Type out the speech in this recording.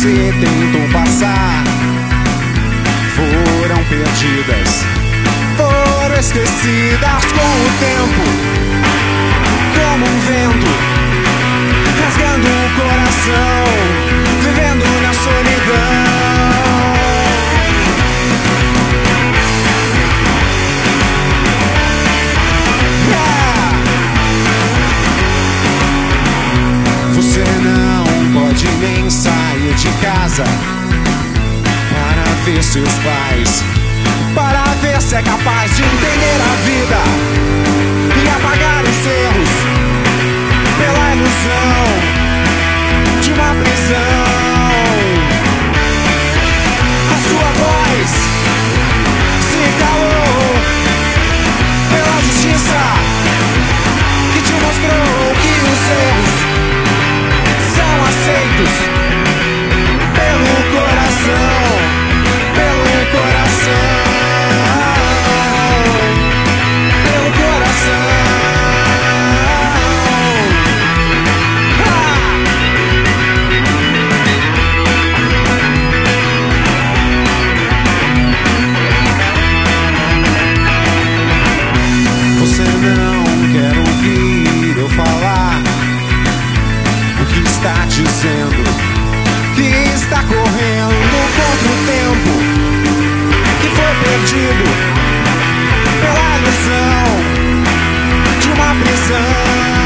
você tentou passar foram perdidas, foram esquecidas com o tempo, como um vento, rasgando o coração, vivendo na solidão. Você não pode nem sair de casa para ver seus pais, para ver se é capaz de entender a vida e apagar os erros pela ilusão de uma prisão. A sua voz se calou pela justiça que te mostrou que os erros são aceitos pelo coração, pelo coração, pelo coração. Você não quer ouvir eu falar o que está dizendo, que está correndo contra o tempo, que foi perdido pela ilusão de uma prisão.